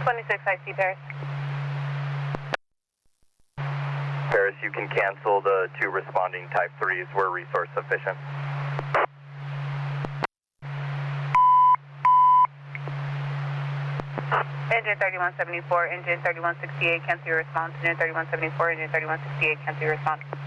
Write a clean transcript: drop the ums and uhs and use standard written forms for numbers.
26, I see Paris. Paris, you can cancel the 2 responding Type 3s. We're resource sufficient. Engine 3174, engine 3168, cancel your response. Engine 3174, engine 3168, cancel your response.